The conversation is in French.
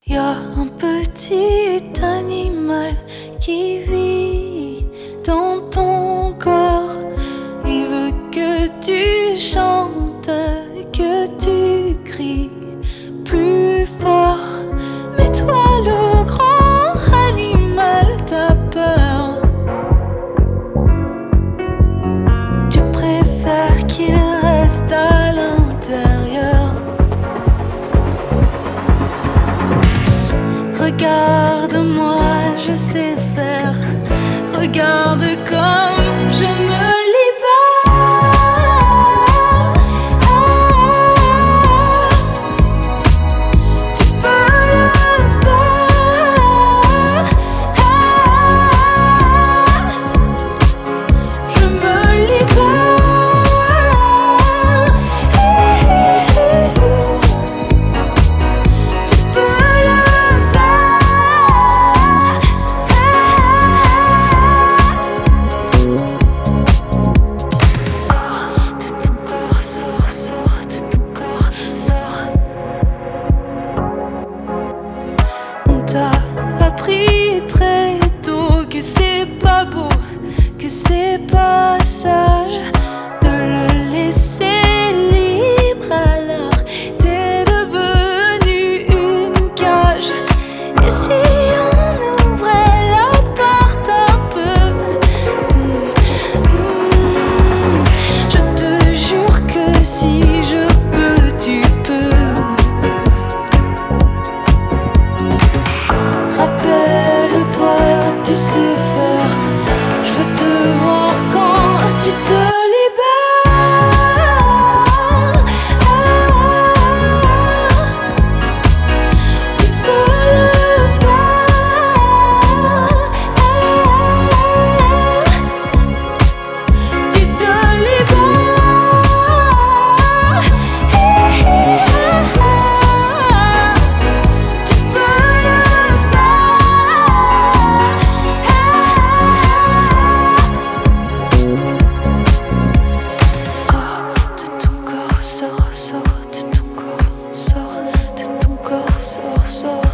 Y a un petit animal qui vit dans ton corps. Il veut que tu chantes, que tu cries plus fort. Mais toi, le grand animal, t'as peur. Tu préfères qu'il reste à l'intérieur. Regarde-moi, je sais faire. Regarde comme je me libère. Tu peux le faire. Je me libère. Tu peux le faire. On t'a appris très tôt que c'est pas beau, que c'est pas sage de le laisser libre. Alors t'es devenu une cage. Et si on ouvrait la porte un peu, je te jure que si je peux, tu peux. Rappelle-toi, tu sais faire. Je veux te voir quand tu te libères. Tu peux le faire. Tu te libères. Tu peux le faire. Sors de ton corps, sors de ton corps, sors de ton corps, sors.